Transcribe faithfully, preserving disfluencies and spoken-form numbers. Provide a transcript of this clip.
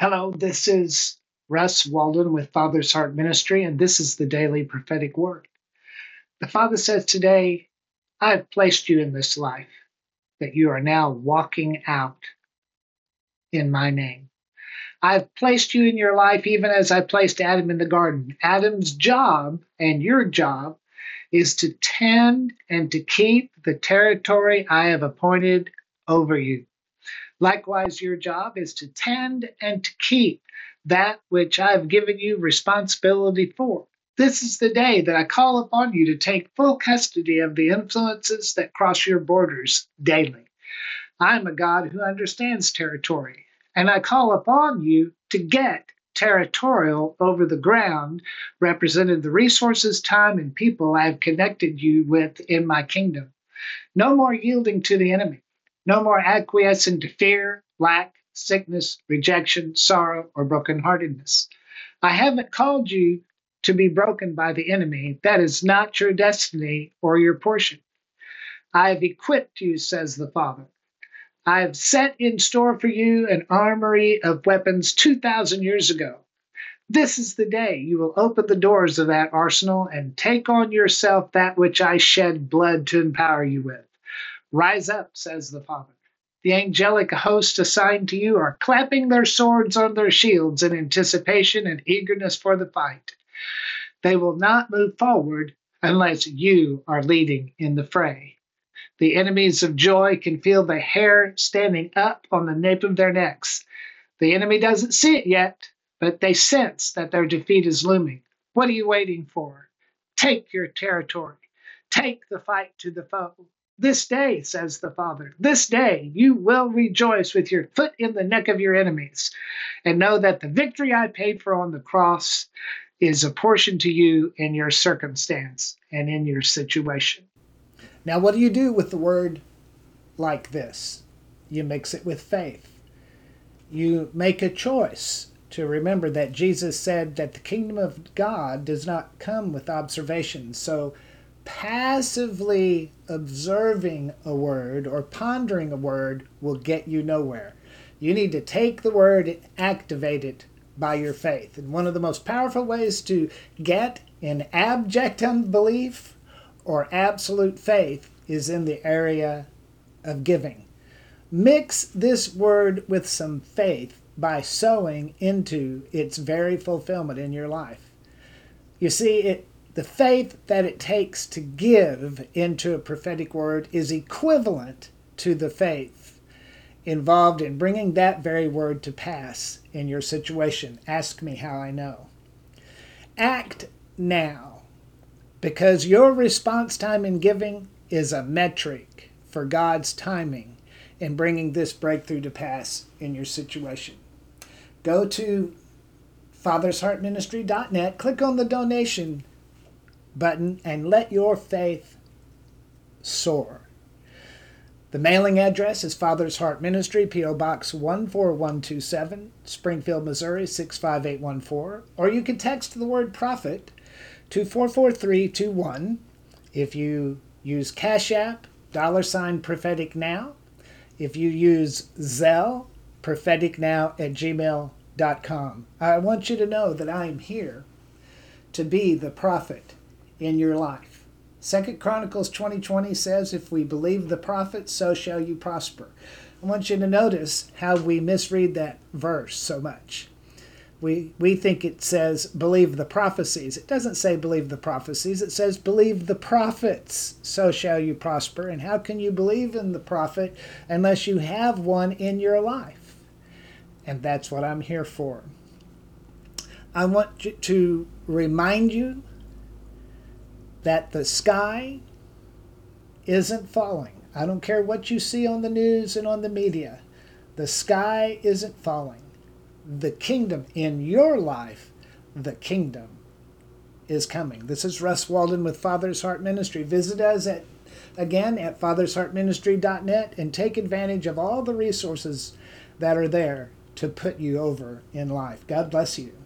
Hello, this is Russ Walden with Father's Heart Ministry, and this is the Daily Prophetic Word. The Father says today, I have placed you in this life that you are now walking out in my name. I've placed you in your life even as I placed Adam in the garden. Adam's job and your job is to tend and to keep the territory I have appointed over you. Likewise, your job is to tend and to keep that which I've given you responsibility for. This is the day that I call upon you to take full custody of the influences that cross your borders daily. I am a God who understands territory, and I call upon you to get territorial over the ground, representing the resources, time, and people I have connected you with in my kingdom. No more yielding to the enemy. No more acquiescing to fear, lack, sickness, rejection, sorrow, or brokenheartedness. I haven't called you to be broken by the enemy. That is not your destiny or your portion. I have equipped you, says the Father. I have set in store for you an armory of weapons two thousand years ago. This is the day you will open the doors of that arsenal and take on yourself that which I shed blood to empower you with. Rise up, says the Father. The angelic host assigned to you are clapping their swords on their shields in anticipation and eagerness for the fight. They will not move forward unless you are leading in the fray. The enemies of joy can feel the hair standing up on the nape of their necks. The enemy doesn't see it yet, but they sense that their defeat is looming. What are you waiting for? Take your territory. Take the fight to the foe. This day, says the Father, this day you will rejoice with your foot in the neck of your enemies, and know that the victory I paid for on the cross is a portion to you in your circumstance and in your situation. Now, what do you do with the word like this? You mix it with faith. You make a choice to remember that Jesus said that the kingdom of God does not come with observation. So passively observing a word or pondering a word will get you nowhere. You need to take the word and activate it by your faith. And one of the most powerful ways to get in abject unbelief or absolute faith is in the area of giving. Mix this word with some faith by sowing into its very fulfillment in your life. You see, it the faith that it takes to give into a prophetic word is equivalent to the faith involved in bringing that very word to pass in your situation. Ask me how I know. Act now, because your response time in giving is a metric for God's timing in bringing this breakthrough to pass in your situation. Go to fathers heart ministry dot net, click on the donation button, and let your faith soar. The mailing address is Father's Heart Ministry, P O Box one four one two seven, Springfield, Missouri six five eight one four, or you can text the word prophet to four four three two one. If you use Cash App, dollar sign prophetic now. If you use Zelle, prophetic now at gmail dot com. I want you to know that I am here to be the prophet in your life. Second Chronicles twenty twenty says, if we believe the prophet, so shall you prosper. I want you to notice how we misread that verse so much. We we think it says believe the prophecies. It doesn't say believe the prophecies. It says believe the prophets, so shall you prosper. And how can you believe in the prophet unless you have one in your life? And that's what I'm here for. I want to remind you that the sky isn't falling. I don't care what you see on the news and on the media. The sky isn't falling. The kingdom in your life, the kingdom is coming. This is Russ Walden with Father's Heart Ministry. Visit us at again at fathers heart ministry dot net and take advantage of all the resources that are there to put you over in life. God bless you.